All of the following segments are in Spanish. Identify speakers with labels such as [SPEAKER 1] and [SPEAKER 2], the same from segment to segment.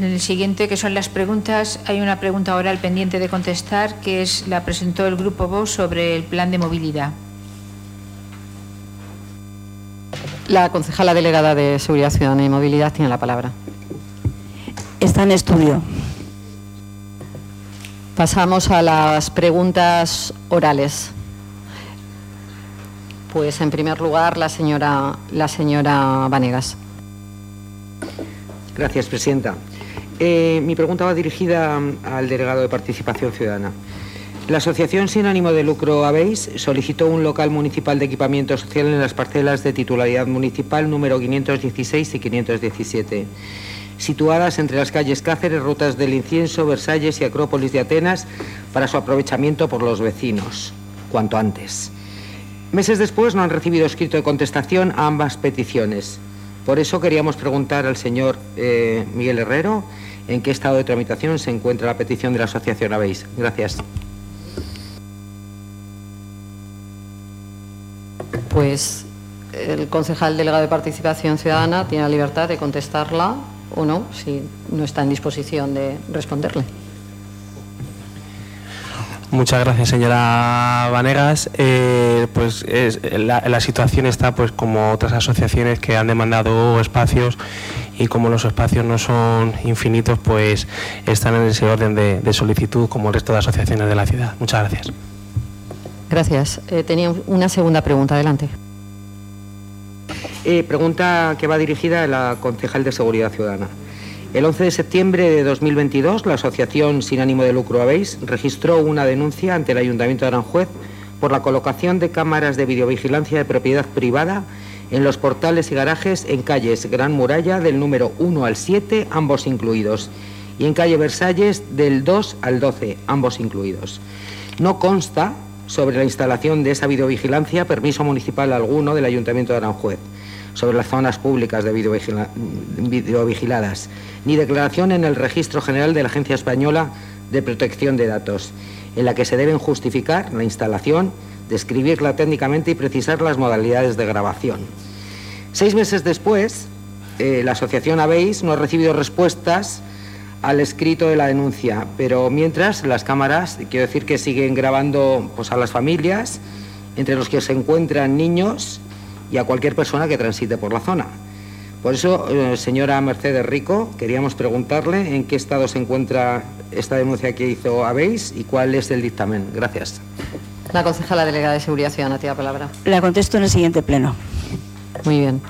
[SPEAKER 1] el siguiente, que son las preguntas. Hay una pregunta oral pendiente de contestar, que la presentó el Grupo Vox sobre el plan de movilidad.
[SPEAKER 2] La concejala delegada de Seguridad Ciudadana y Movilidad tiene la palabra.
[SPEAKER 3] Está en estudio.
[SPEAKER 2] Pasamos a las preguntas orales. Pues en primer lugar la señora Vanegas.
[SPEAKER 4] Gracias, presidenta. Mi pregunta va dirigida al delegado de Participación Ciudadana. La asociación sin ánimo de lucro ABEIS solicitó un local municipal de equipamiento social en las parcelas de titularidad municipal número 516 y 517, situadas entre las calles Cáceres, Rutas del Incienso, Versalles y Acrópolis de Atenas, para su aprovechamiento por los vecinos, cuanto antes. Meses después no han recibido escrito de contestación a ambas peticiones. Por eso queríamos preguntar al señor Miguel Herrero en qué estado de tramitación se encuentra la petición de la asociación ABEIS. Gracias.
[SPEAKER 2] Pues el concejal delegado de Participación Ciudadana tiene la libertad de contestarla o no, si no está en disposición de responderle.
[SPEAKER 5] Muchas gracias, señora Vanegas. La situación está, pues, como otras asociaciones que han demandado espacios, y como los espacios no son infinitos, pues están en ese orden de solicitud como el resto de asociaciones de la ciudad. Muchas gracias.
[SPEAKER 2] Gracias. Tenía una segunda pregunta. Adelante.
[SPEAKER 4] Pregunta que va dirigida a la concejal de Seguridad Ciudadana. El 11 de septiembre de 2022, la asociación sin ánimo de lucro ABEIS registró una denuncia ante el Ayuntamiento de Aranjuez por la colocación de cámaras de videovigilancia de propiedad privada en los portales y garajes en calles Gran Muralla del número 1 al 7, ambos incluidos, y en calle Versalles del 2 al 12, ambos incluidos. No consta sobre la instalación de esa videovigilancia permiso municipal alguno del Ayuntamiento de Aranjuez sobre las zonas públicas de videovigiladas, ni declaración en el Registro General de la Agencia Española de Protección de Datos, en la que se deben justificar la instalación, describirla técnicamente y precisar las modalidades de grabación. 6 meses después, la asociación ABEIS no ha recibido respuestas al escrito de la denuncia, pero mientras las cámaras, quiero decir que siguen grabando, pues, a las familias, entre los que se encuentran niños y a cualquier persona que transite por la zona. Por eso, señora Mercedes Rico, queríamos preguntarle en qué estado se encuentra esta denuncia que hizo ABEIS y cuál es el dictamen. Gracias.
[SPEAKER 2] La concejala delegada de Seguridad Ciudadana tiene la palabra.
[SPEAKER 3] La contesto en el siguiente pleno.
[SPEAKER 2] Muy bien.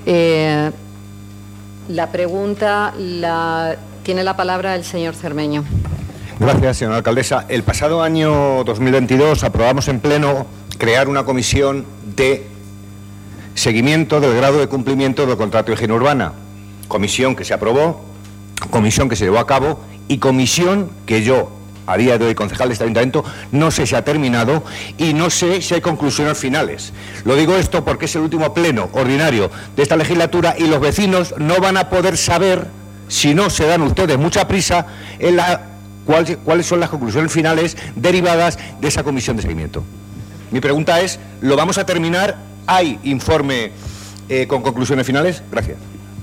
[SPEAKER 2] La pregunta tiene la palabra el señor Cermeño.
[SPEAKER 6] Gracias, señora alcaldesa. El pasado año 2022 aprobamos en pleno crear una comisión de seguimiento del grado de cumplimiento del contrato de higiene urbana. Comisión que se aprobó, comisión que se llevó a cabo y comisión que yo, a día de hoy, concejal de este ayuntamiento, no sé si ha terminado y no sé si hay conclusiones finales. Lo digo esto porque es el último pleno ordinario de esta legislatura y los vecinos no van a poder saber, si no se dan ustedes mucha prisa, en cuáles son las conclusiones finales derivadas de esa comisión de seguimiento. Mi pregunta es, ¿lo vamos a terminar? ¿Hay informe con conclusiones finales? Gracias.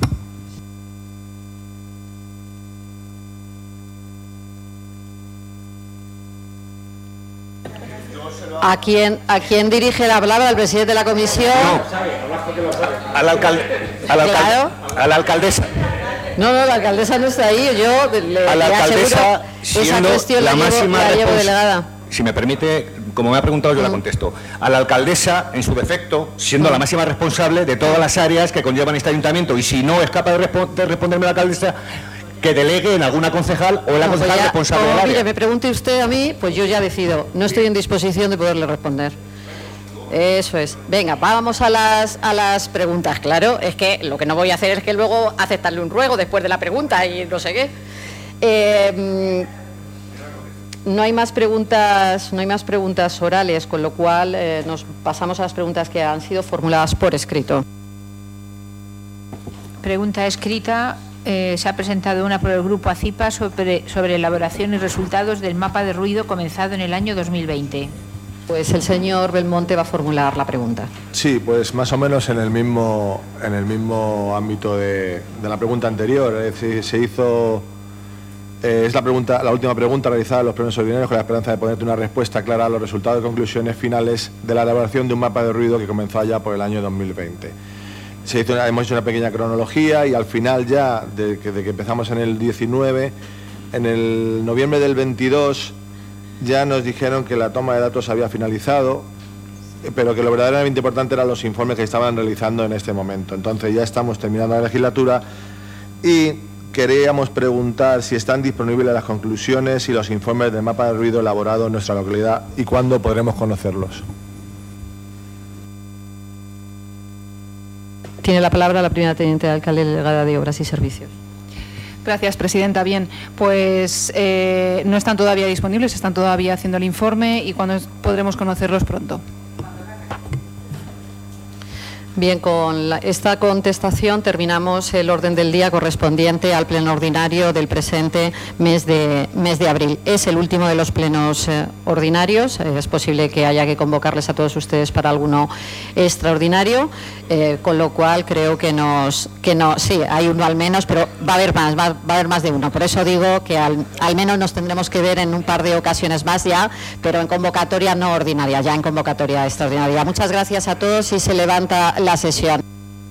[SPEAKER 2] ¿A quién dirige la palabra? ¿Al presidente de la comisión?
[SPEAKER 6] No, a la alcaldesa.
[SPEAKER 2] No, la alcaldesa no está ahí. Yo
[SPEAKER 6] a la alcaldesa,
[SPEAKER 2] esa cuestión la llevo delegada.
[SPEAKER 6] Si me permite, como me ha preguntado, yo la contesto. A la alcaldesa, en su defecto, siendo la máxima responsable de todas las áreas que conllevan este ayuntamiento, y si no es capaz de responderme la alcaldesa, que delegue en alguna concejal o la concejal responsable del área.
[SPEAKER 2] Mire, me pregunte usted a mí, pues yo ya decido. No estoy en disposición de poderle responder. Eso es. Venga, vamos a las preguntas. Claro, es que lo que no voy a hacer es que luego aceptarle un ruego después de la pregunta y no sé qué. No hay más preguntas orales, con lo cual nos pasamos a las preguntas que han sido formuladas por escrito.
[SPEAKER 1] Pregunta escrita. Se ha presentado una por el Grupo ACIPA sobre elaboración y resultados del mapa de ruido comenzado en el año 2020.
[SPEAKER 2] Pues el señor Belmonte va a formular la pregunta.
[SPEAKER 7] Sí, pues más o menos en el mismo ámbito de la pregunta anterior. Es decir, se hizo Es la última pregunta realizada en los plenos ordinarios con la esperanza de ponerte una respuesta clara a los resultados y conclusiones finales de la elaboración de un mapa de ruido que comenzó allá por el año 2020. Hemos hecho una pequeña cronología y al final ya, de que empezamos en el 19, en el noviembre del 22 ya nos dijeron que la toma de datos había finalizado, pero que lo verdaderamente importante eran los informes que estaban realizando en este momento. Entonces ya estamos terminando la legislatura y queríamos preguntar si están disponibles las conclusiones y los informes del mapa de ruido elaborado en nuestra localidad y cuándo podremos conocerlos.
[SPEAKER 2] Tiene la palabra la primera teniente de alcalde delegada de Obras y Servicios.
[SPEAKER 8] Gracias, presidenta. Bien, pues no están todavía disponibles, están todavía haciendo el informe y cuándo podremos conocerlos pronto.
[SPEAKER 2] Bien, con esta contestación terminamos el orden del día correspondiente al pleno ordinario del presente mes de abril. Es el último de los plenos ordinarios. Es posible que haya que convocarles a todos ustedes para alguno extraordinario, con lo cual creo que sí, hay uno al menos, pero va a haber más de uno. Por eso digo que al menos nos tendremos que ver en un par de ocasiones más ya, pero en convocatoria no ordinaria, ya en convocatoria extraordinaria. Muchas gracias a todos y se levanta la sesión.